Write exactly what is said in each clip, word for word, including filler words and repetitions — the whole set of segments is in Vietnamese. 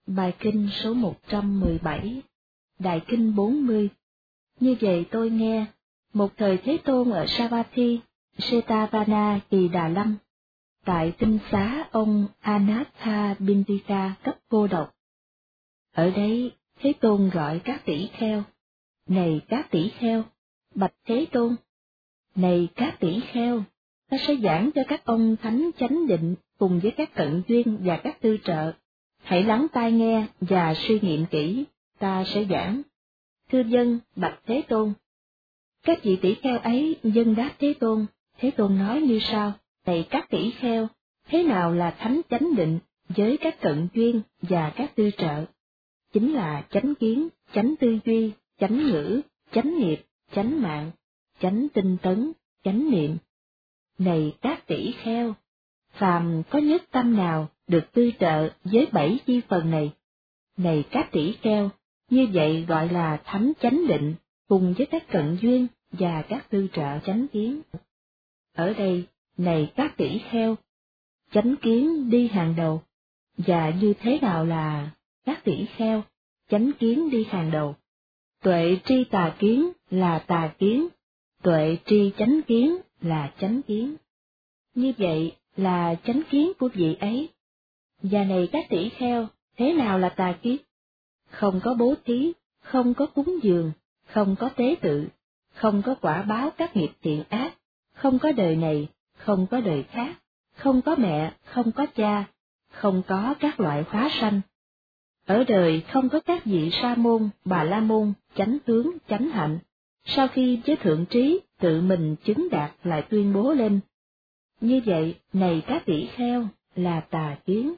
Bài kinh số một trăm mười bảy, Đại kinh bốn mươi. Như vậy tôi nghe, một thời Thế Tôn ở Savatthi, Setavana Kỳ Đà Lâm, tại tinh xá ông Anathapindika cấp cô độc. Ở đây, Thế Tôn gọi các tỷ kheo: Này các tỷ kheo, bạch Thế Tôn! Này các tỷ kheo, ta sẽ giảng cho các ông thánh chánh định cùng với các cận duyên và các tư trợ. Hãy lắng tai nghe và suy nghiệm kỹ, ta sẽ giảng. Thưa dân, bạch Thế Tôn! Các vị tỷ kheo ấy dân đáp Thế Tôn. Thế Tôn nói như sau: Này các tỷ kheo, thế nào là thánh chánh định với các cận duyên và các tư trợ? Chính là chánh kiến, chánh tư duy, chánh ngữ, chánh nghiệp, chánh mạng, chánh tinh tấn, chánh niệm. Này các tỷ kheo, phàm có nhất tâm nào được tư trợ với bảy chi phần này? Này các tỷ kheo, như vậy gọi là thánh chánh định cùng với các cận duyên và các tư trợ chánh kiến. Ở đây, này các tỷ kheo, chánh kiến đi hàng đầu. Và như thế nào là các tỷ kheo, chánh kiến đi hàng đầu? Tuệ tri tà kiến là tà kiến, tuệ tri chánh kiến là chánh kiến. Như vậy là chánh kiến của vị ấy. Và này các tỷ kheo, thế nào là tà kiến? Không có bố thí, không có cúng dường, không có tế tự, không có quả báo các nghiệp thiện ác, không có đời này, không có đời khác, không có mẹ, không có cha, không có các loại hóa sanh. Ở đời không có các vị sa môn, bà la môn, chánh tướng, chánh hạnh, sau khi với thượng trí tự mình chứng đạt lại tuyên bố lên. Như vậy, này các tỷ kheo, là tà kiến.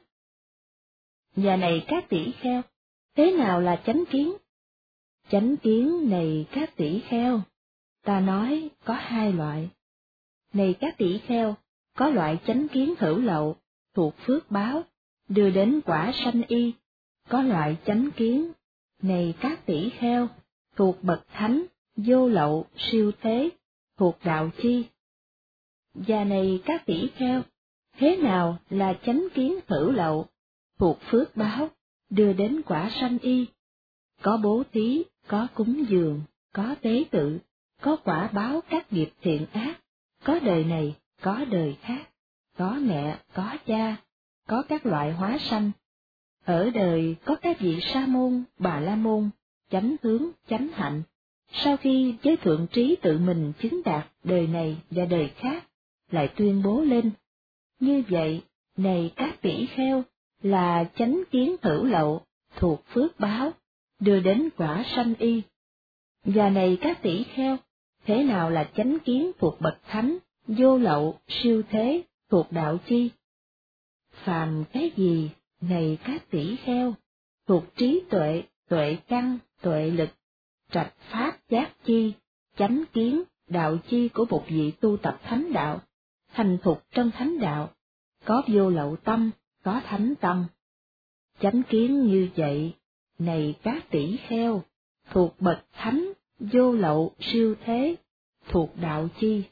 Và này các tỷ kheo, thế nào là chánh kiến? Chánh kiến này các tỷ kheo, ta nói có hai loại. Này các tỷ kheo, có loại chánh kiến hữu lậu, thuộc phước báo, đưa đến quả sanh y. Có loại chánh kiến, này các tỷ kheo, thuộc bậc thánh, vô lậu, siêu thế, thuộc đạo chi. Và này các tỷ kheo, thế nào là chánh kiến hữu lậu, thuộc phước báo, đưa đến quả sanh y? Có bố thí, có cúng dường, có tế tự, có quả báo các nghiệp thiện ác, có đời này, có đời khác, có mẹ, có cha, có các loại hóa sanh. Ở đời có các vị sa môn, bà la môn, chánh tướng, chánh hạnh, sau khi với thượng trí tự mình chứng đạt đời này và đời khác, lại tuyên bố lên. Như vậy, này các tỷ kheo, là chánh kiến hữu lậu, thuộc phước báo, đưa đến quả sanh y. Và này các tỷ kheo, thế nào là chánh kiến thuộc bậc thánh, vô lậu, siêu thế, thuộc đạo chi? Phàm cái gì, này các tỷ kheo, thuộc trí tuệ, tuệ căn, tuệ lực, trạch pháp giác chi, chánh kiến, đạo chi của một vị tu tập thánh đạo, thành thục trong thánh đạo, có vô lậu tâm, có thánh tâm. Chánh kiến như vậy, này các tỷ kheo, thuộc bậc thánh, vô lậu, siêu thế, thuộc đạo chi.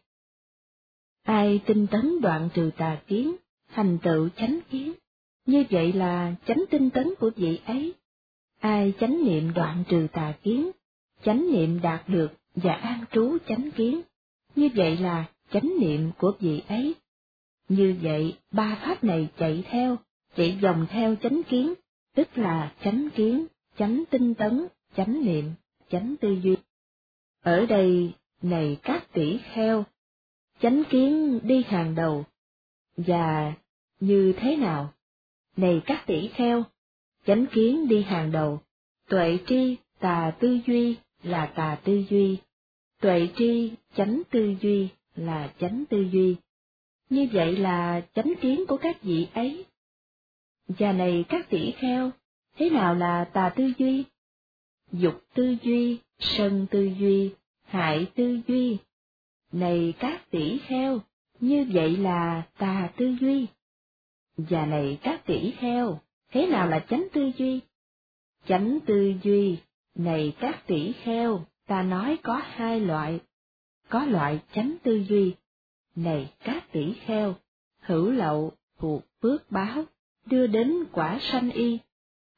Ai tinh tấn đoạn trừ tà kiến, thành tựu chánh kiến, như vậy là chánh tinh tấn của vị ấy. Ai chánh niệm đoạn trừ tà kiến, chánh niệm đạt được và an trú chánh kiến, như vậy là chánh niệm của vị ấy. Như vậy, ba pháp này chạy theo, chạy vòng theo chánh kiến, tức là chánh kiến, chánh tinh tấn, chánh niệm, chánh tư duy. Ở đây, này các tỷ kheo, chánh kiến đi hàng đầu. Và như thế nào? Này các tỷ kheo, chánh kiến đi hàng đầu, tuệ tri tà tư duy là tà tư duy, tuệ tri chánh tư duy là chánh tư duy. Như vậy là chánh kiến của các vị ấy. Và này các tỷ kheo, thế nào là tà tư duy? Dục tư duy, sân tư duy, hại tư duy. Này các tỷ kheo, như vậy là tà tư duy. Và này các tỷ kheo, thế nào là chánh tư duy? Chánh tư duy, này các tỷ kheo, ta nói có hai loại. Có loại chánh tư duy, này các tỷ kheo, hữu lậu, thuộc phước báo, đưa đến quả sanh y.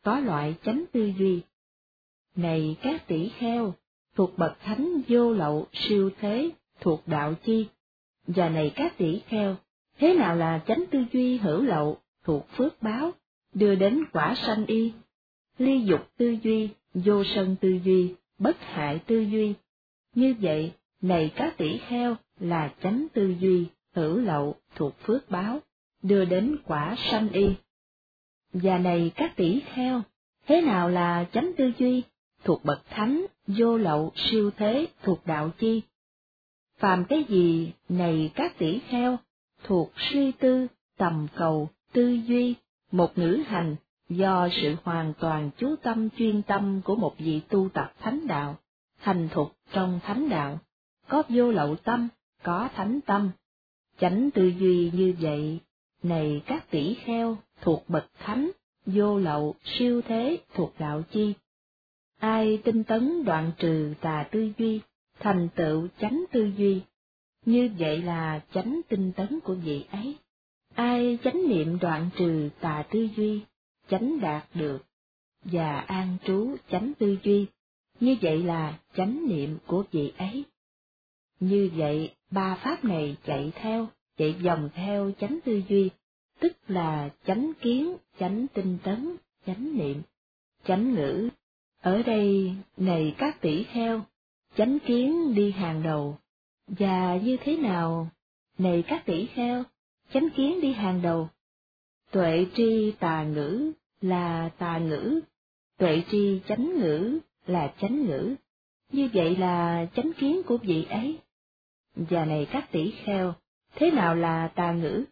có loại chánh tư duy. Này các tỷ kheo, thuộc bậc thánh vô lậu siêu thế, thuộc đạo chi. Và này các tỷ kheo, thế nào là chánh tư duy hữu lậu, thuộc phước báo, đưa đến quả sanh y? Ly dục tư duy, vô sân tư duy, bất hại tư duy. Như vậy, này các tỷ kheo, là chánh tư duy, hữu lậu, thuộc phước báo, đưa đến quả sanh y. Và này các tỷ kheo, thế nào là chánh tư duy, thuộc bậc thánh, vô lậu, siêu thế, thuộc đạo chi? Phàm cái gì, này các tỷ kheo, thuộc suy tư, tầm cầu, tư duy, một ngữ hành, do sự hoàn toàn chú tâm chuyên tâm của một vị tu tập thánh đạo, thành thục trong thánh đạo, có vô lậu tâm, có thánh tâm. Chánh tư duy như vậy, này các tỷ kheo, thuộc bậc thánh, vô lậu, siêu thế, thuộc đạo chi? Ai tinh tấn đoạn trừ tà tư duy, thành tựu chánh tư duy, như vậy là chánh tinh tấn của vị ấy. Ai chánh niệm đoạn trừ tà tư duy, chánh đạt được, và an trú chánh tư duy, như vậy là chánh niệm của vị ấy. Như vậy, ba pháp này chạy theo, chạy vòng theo chánh tư duy, tức là chánh kiến, chánh tinh tấn, chánh niệm, chánh ngữ. Ở đây, này các tỷ kheo, chánh kiến đi hàng đầu. Và như thế nào, này các tỷ kheo, chánh kiến đi hàng đầu? Tuệ tri tà ngữ là tà ngữ, tuệ tri chánh ngữ là chánh ngữ, như vậy là chánh kiến của vị ấy. Và này các tỷ kheo, thế nào là tà ngữ?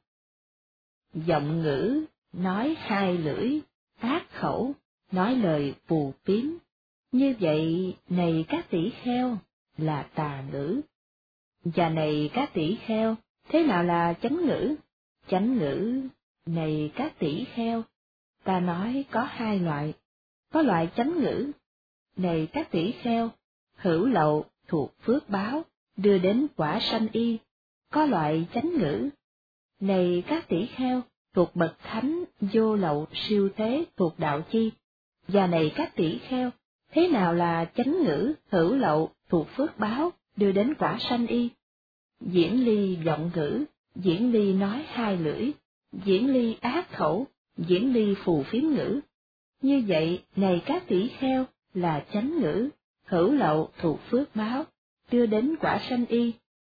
Giọng ngữ, nói hai lưỡi, ác khẩu, nói lời phù phiếm, như vậy này các tỷ kheo, là tà ngữ. Và này các tỷ kheo, thế nào là chánh ngữ? Chánh ngữ, này các tỷ kheo, ta nói có hai loại, có loại chánh ngữ, này các tỷ kheo, hữu lậu, thuộc phước báo, đưa đến quả sanh y, có loại chánh ngữ, này các tỷ kheo, thuộc bậc thánh, vô lậu, siêu thế, thuộc đạo chi. Và này các tỷ kheo, thế nào là chánh ngữ, hữu lậu, thuộc phước báo, đưa đến quả sanh y? Diễn ly giọng ngữ, diễn ly nói hai lưỡi, diễn ly ác khẩu, diễn ly phù phiếm ngữ. Như vậy, này các tỷ kheo, là chánh ngữ, hữu lậu, thuộc phước báo, đưa đến quả sanh y.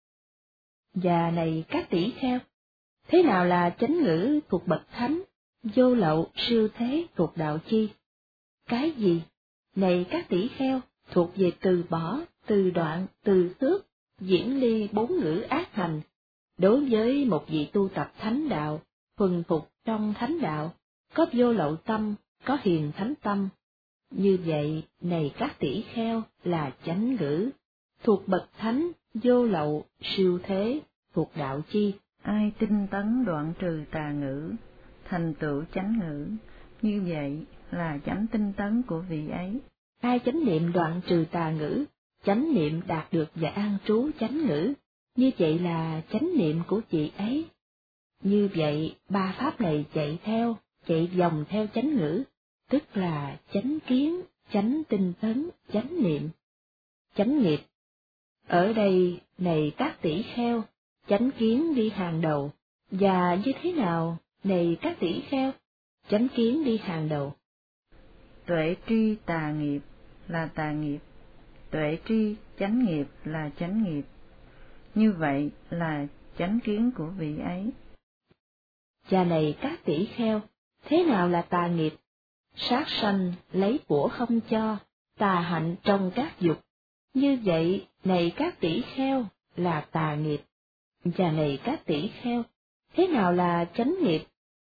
Và này các tỷ kheo, thế nào là chánh ngữ thuộc bậc thánh, vô lậu, siêu thế, thuộc đạo chi? Cái gì? Này các tỷ kheo, thuộc về từ bỏ, từ đoạn, từ xước, diễn ly bốn ngữ ác hành, đối với một vị tu tập thánh đạo, thuần phục trong thánh đạo, có vô lậu tâm, có hiền thánh tâm. Như vậy, này các tỷ kheo, là chánh ngữ, thuộc bậc thánh, vô lậu, siêu thế, thuộc đạo chi? Ai tinh tấn đoạn trừ tà ngữ, thành tựu chánh ngữ, như vậy là chánh tinh tấn của vị ấy. Ai chánh niệm đoạn trừ tà ngữ, chánh niệm đạt được và an trú chánh ngữ, như vậy là chánh niệm của chị ấy. Như vậy, ba pháp này chạy theo, chạy vòng theo chánh ngữ, tức là chánh kiến, chánh tinh tấn, chánh niệm, chánh nghiệp. Ở đây, này các tỷ kheo, chánh kiến đi hàng đầu, và như thế nào, này các tỷ kheo, chánh kiến đi hàng đầu? Tuệ tri tà nghiệp là tà nghiệp, tuệ tri chánh nghiệp là chánh nghiệp, như vậy là chánh kiến của vị ấy. Và này các tỷ kheo, thế nào là tà nghiệp? Sát sanh, lấy của không cho, tà hạnh trong các dục, như vậy, này các tỷ kheo, là tà nghiệp. Và này các tỷ kheo, thế nào là chánh nghiệp?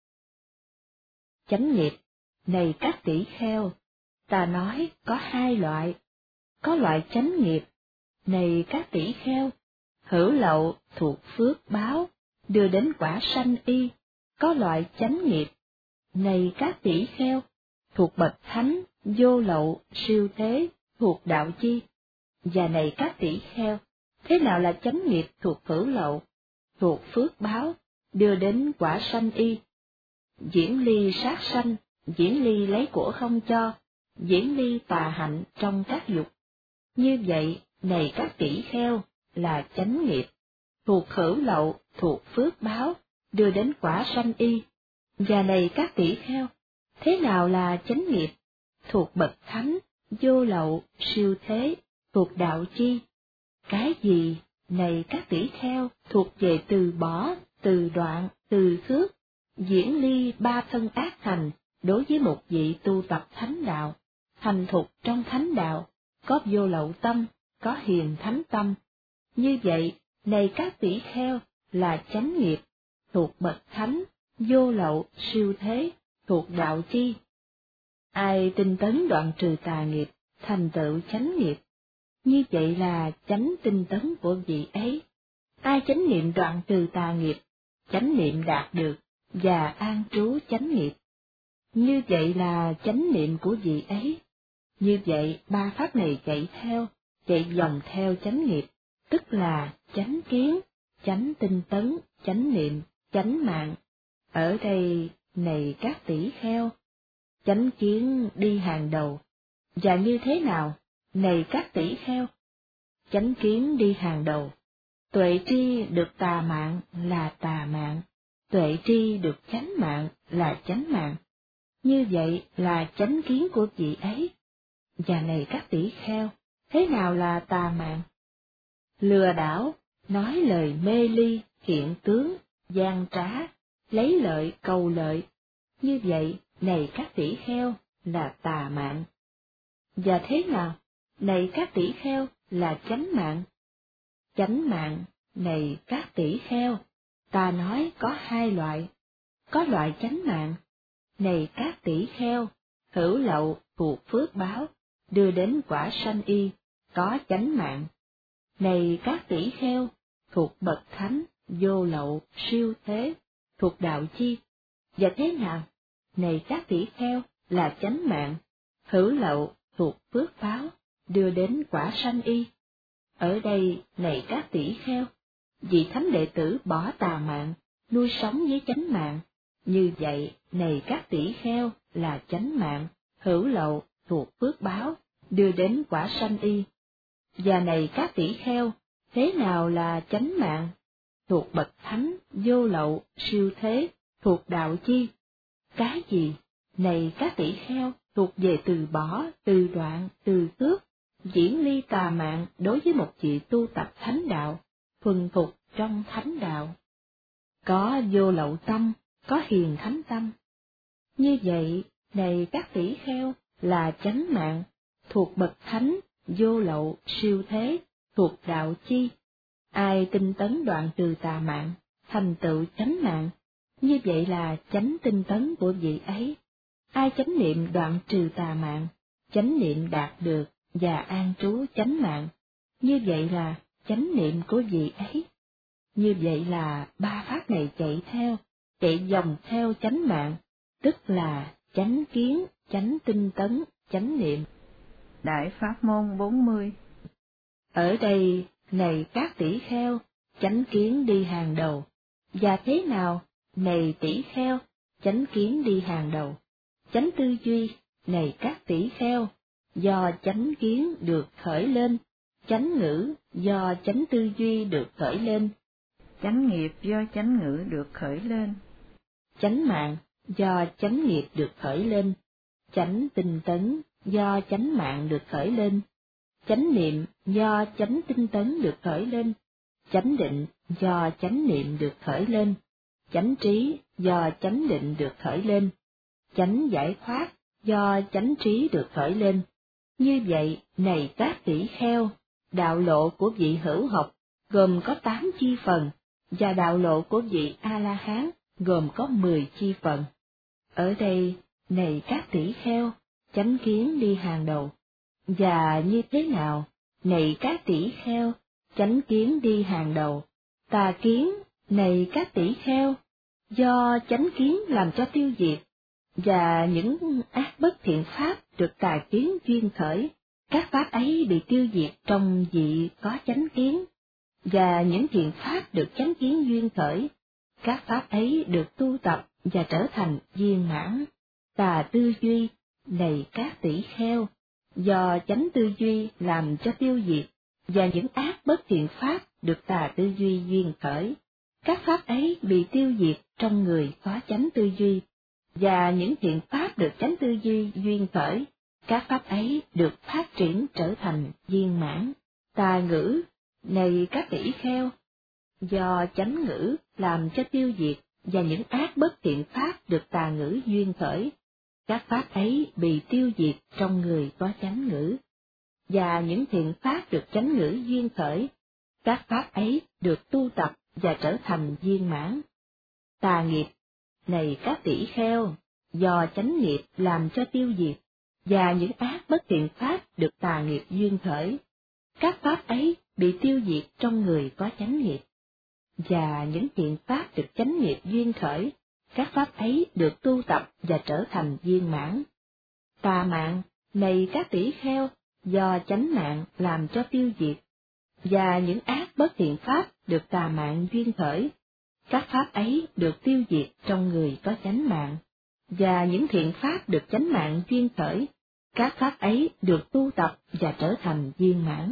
Chánh nghiệp, này các tỷ kheo, ta nói có hai loại, có loại chánh nghiệp, này các tỷ kheo, hữu lậu, thuộc phước báo, đưa đến quả sanh y, có loại chánh nghiệp, này các tỷ kheo, thuộc bậc thánh, vô lậu, siêu thế, thuộc đạo chi. Và này các tỷ kheo, thế nào là chánh nghiệp thuộc hữu lậu, thuộc phước báo, đưa đến quả sanh y? Diễn ly sát sanh, diễn ly lấy của không cho, diễn ly tà hạnh trong các dục. Như vậy, này các tỷ kheo, là chánh nghiệp, thuộc hữu lậu, thuộc phước báo, đưa đến quả sanh y. Và này các tỷ kheo, thế nào là chánh nghiệp? Thuộc bậc thánh, vô lậu, siêu thế, thuộc đạo chi? Cái gì, này các tỷ kheo, thuộc về từ bỏ, từ đoạn, từ phước, diễn ly ba thân ác hành, đối với một vị tu tập thánh đạo, thành thục trong thánh đạo, có vô lậu tâm, có hiền thánh tâm. Như vậy, này các tỷ kheo, là chánh nghiệp, thuộc bậc thánh, vô lậu, siêu thế, thuộc đạo chi? Ai tinh tấn đoạn trừ tà nghiệp, thành tựu chánh nghiệp, như vậy là chánh tinh tấn của vị ấy. Ai chánh niệm đoạn trừ tà nghiệp, chánh niệm đạt được, và an trú chánh nghiệp, như vậy là chánh niệm của vị ấy. Như vậy ba pháp này chạy theo, chạy vòng theo chánh nghiệp, tức là chánh kiến, chánh tinh tấn, chánh niệm, chánh mạng. Ở đây, này các tỷ kheo, chánh kiến đi hàng đầu. Và như thế nào, này các tỷ kheo? Chánh kiến đi hàng đầu. Tuệ tri được tà mạng là tà mạng, tuệ tri được chánh mạng là chánh mạng. Như vậy là chánh kiến của vị ấy. Và này các tỷ kheo, thế nào là tà mạng? Lừa đảo, nói lời mê ly, hiện tướng, gian trá, lấy lợi cầu lợi. Như vậy, này các tỷ kheo, là tà mạng. Và thế nào, này các tỷ kheo, là chánh mạng? Chánh mạng, này các tỷ kheo, ta nói có hai loại. Có loại chánh mạng, này các tỷ kheo, hữu lậu thuộc phước báo, đưa đến quả sanh y, có chánh mạng. Này các tỷ kheo, thuộc bậc thánh, vô lậu, siêu thế, thuộc đạo chi? Và thế nào, này các tỷ kheo, là chánh mạng, hữu lậu thuộc phước báo, đưa đến quả sanh y? Ở đây, này các tỷ kheo, vị thánh đệ tử bỏ tà mạng, nuôi sống với chánh mạng. Như vậy, này các tỷ kheo, là chánh mạng, hữu lậu thuộc phước báo, đưa đến quả sanh y. Và này các tỷ kheo, thế nào là chánh mạng? Thuộc bậc thánh, vô lậu, siêu thế, thuộc đạo chi? Cái gì, này các tỷ kheo, thuộc về từ bỏ, từ đoạn, từ tước, diễn ly tà mạng đối với một vị tu tập thánh đạo, thuần thục trong thánh đạo. Có vô lậu tâm, có hiền thánh tâm. Như vậy, này các tỷ kheo, là chánh mạng, thuộc bậc thánh, vô lậu, siêu thế, thuộc đạo chi? Ai tinh tấn đoạn trừ tà mạng, thành tựu chánh mạng, như vậy là chánh tinh tấn của vị ấy. Ai chánh niệm đoạn trừ tà mạng, chánh niệm đạt được, và an trú chánh mạng, như vậy là chánh niệm của vị ấy. Như vậy là ba pháp này chạy theo, chạy vòng theo chánh mạng, tức là chánh kiến, chánh tinh tấn, chánh niệm. Đại Pháp môn bốn mươi. Ở đây, này các tỷ kheo, chánh kiến đi hàng đầu. Và thế nào, này tỷ kheo, chánh kiến đi hàng đầu? Chánh tư duy, này các tỷ kheo, do chánh kiến được khởi lên, chánh ngữ do chánh tư duy được khởi lên, Chánh nghiệp do chánh ngữ được khởi lên, chánh mạng do chánh nghiệp được khởi lên, chánh tinh tấn do chánh mạng được khởi lên, chánh niệm do chánh tinh tấn được khởi lên, chánh định do chánh niệm được khởi lên, chánh trí do chánh định được khởi lên, chánh giải thoát do chánh trí được khởi lên. Như vậy, này các tỷ kheo, đạo lộ của vị hữu học gồm có tám chi phần, và đạo lộ của vị A-la-hán gồm có mười chi phần. Ở đây, này các tỷ kheo, chánh kiến đi hàng đầu. Và như thế nào, này các tỷ kheo, chánh kiến đi hàng đầu? Tà kiến, này các tỷ kheo, do chánh kiến làm cho tiêu diệt, và những ác bất thiện pháp được tà kiến duyên khởi, các pháp ấy bị tiêu diệt trong vị có chánh kiến, và những thiện pháp được chánh kiến duyên khởi, các pháp ấy được tu tập và trở thành viên mãn. Tà tư duy, này các tỷ kheo, do chánh tư duy làm cho tiêu diệt, và những ác bất thiện pháp được tà tư duy duyên khởi. Các pháp ấy bị tiêu diệt trong người có chánh tư duy, và những thiện pháp được chánh tư duy duyên khởi, các pháp ấy được phát triển trở thành viên mãn. Tà ngữ, này các tỷ kheo, do chánh ngữ làm cho tiêu diệt, và những ác bất thiện pháp được tà ngữ duyên khởi, các pháp ấy bị tiêu diệt trong người có chánh ngữ, và những thiện pháp được chánh ngữ duyên khởi, các pháp ấy được tu tập và trở thành viên mãn. Tà nghiệp, này các tỷ kheo, do chánh nghiệp làm cho tiêu diệt, và những ác bất thiện pháp được tà nghiệp duyên khởi, các pháp ấy bị tiêu diệt trong người có chánh nghiệp, và những thiện pháp được chánh nghiệp duyên khởi, các pháp ấy được tu tập và trở thành viên mãn. Tà mạng, này các tỷ kheo, do chánh mạng làm cho tiêu diệt, và những ác bất thiện pháp được tà mạng duyên khởi, các pháp ấy được tiêu diệt trong người có chánh mạng, và những thiện pháp được chánh mạng duyên khởi, các pháp ấy được tu tập và trở thành viên mãn.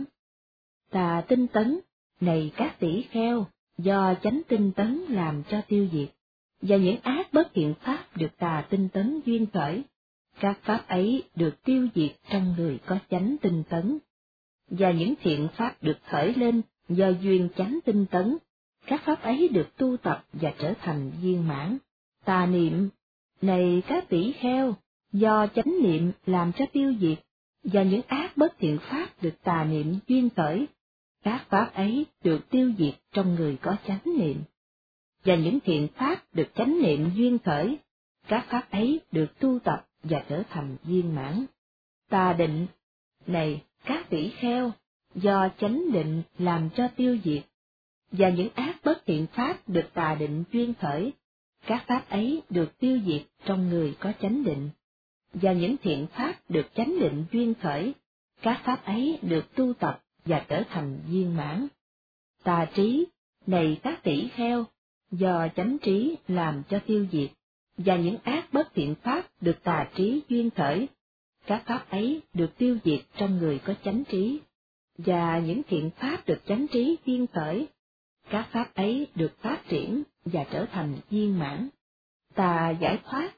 Tà tinh tấn, này các tỷ kheo, do chánh tinh tấn làm cho tiêu diệt, và những ác bất thiện pháp được tà tinh tấn duyên khởi, các pháp ấy được tiêu diệt trong người có chánh tinh tấn, và những thiện pháp được khởi lên do duyên chánh tinh tấn, các pháp ấy được tu tập và trở thành viên mãn. Tà niệm, này các tỷ kheo, do chánh niệm làm cho tiêu diệt, và những ác bất thiện pháp được tà niệm duyên khởi, các pháp ấy được tiêu diệt trong người có chánh niệm, và những thiện pháp được chánh niệm duyên khởi, các pháp ấy được tu tập và trở thành viên mãn. Tà định, này các tỷ kheo, do chánh định làm cho tiêu diệt, và những ác bất thiện pháp được tà định duyên khởi, các pháp ấy được tiêu diệt trong người có chánh định, và những thiện pháp được chánh định duyên khởi, các pháp ấy được tu tập và trở thành viên mãn. Tà trí, này các tỷ kheo, do chánh trí làm cho tiêu diệt, và những ác bất thiện pháp được tà trí duyên khởi, các pháp ấy được tiêu diệt trong người có chánh trí, và những thiện pháp được chánh trí duyên khởi, các pháp ấy được phát triển và trở thành viên mãn. Tà giải thoát,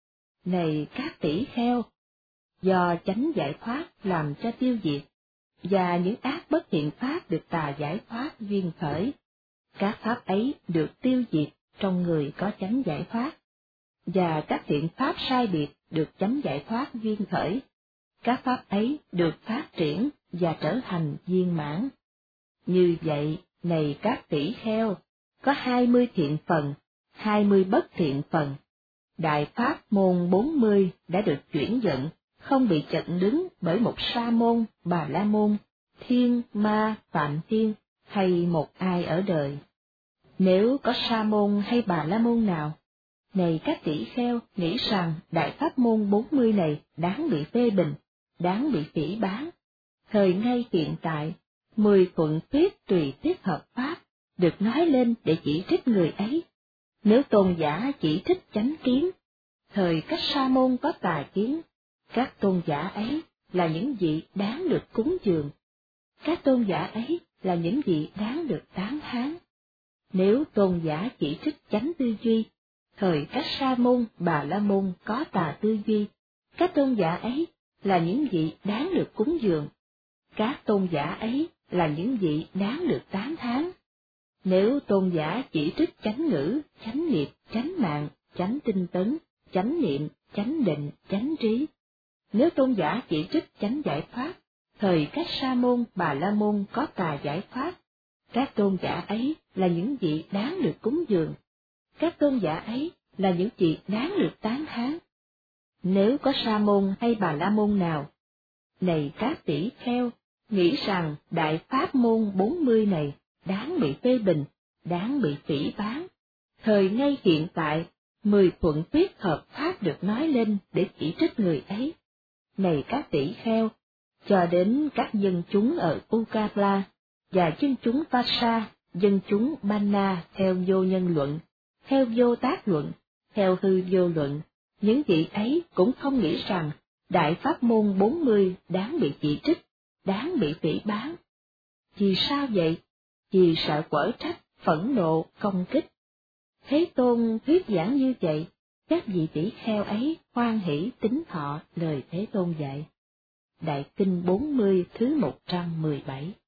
này các tỷ kheo, do chánh giải thoát làm cho tiêu diệt, và những ác bất thiện pháp được tà giải thoát duyên khởi, các pháp ấy được tiêu diệt trong người có chánh giải thoát, và các thiện pháp sai biệt được chánh giải thoát duyên khởi, các pháp ấy được phát triển và trở thành viên mãn. Như vậy, này các tỷ kheo, có hai mươi thiện phần, hai mươi bất thiện phần. Đại pháp môn bốn mươi đã được chuyển dẫn, không bị chặn đứng bởi một sa môn, bà la môn, thiên, ma, phạm thiên, hay một ai ở đời. Nếu có sa môn hay bà la môn nào, này các tỷ kheo nghĩ rằng đại pháp môn bốn mươi này đáng bị phê bình, đáng bị phỉ báng, thời ngay hiện tại, mười thuận thuyết tùy tiết hợp pháp được nói lên để chỉ trích người ấy. Nếu tôn giả chỉ trích chánh kiến, thời các sa môn có tà kiến, các tôn giả ấy là những vị đáng được cúng dường, các tôn giả ấy là những vị đáng được tán thán. Nếu tôn giả chỉ trích chánh tư duy, thời các sa môn, bà la môn có tà tư duy, các tôn giả ấy là những vị đáng được cúng dường, các tôn giả ấy là những vị đáng được tán thán. Nếu tôn giả chỉ trích chánh ngữ, chánh nghiệp, chánh mạng, chánh tinh tấn, chánh niệm, chánh định, chánh trí, nếu tôn giả chỉ trích chánh giải thoát, thời các sa môn, bà la môn có tà giải thoát, các tôn giả ấy là những vị đáng được cúng dường, các tôn giả ấy là những vị đáng được tán thán. Nếu có sa môn hay bà la môn nào, này các tỷ kheo, nghĩ rằng đại pháp môn bốn mươi này đáng bị phê bình, đáng bị phỉ báng, thời ngay hiện tại, mười thuận thuyết hợp pháp được nói lên để chỉ trích người ấy. Này các tỷ kheo, cho đến các dân chúng ở Ukapla và dân chúng Vasa, dân chúng Banna theo vô nhân luận, theo vô tác luận, theo hư vô luận, những vị ấy cũng không nghĩ rằng Đại Pháp môn bốn mươi đáng bị chỉ trích, đáng bị phỉ báng. Vì sao vậy? Vì sợ quở trách, phẫn nộ, công kích. Thế Tôn thuyết giảng như vậy, các vị tỷ kheo ấy hoan hỷ tín thọ lời Thế Tôn dạy. Đại Kinh bốn mươi thứ một trăm mười bảy.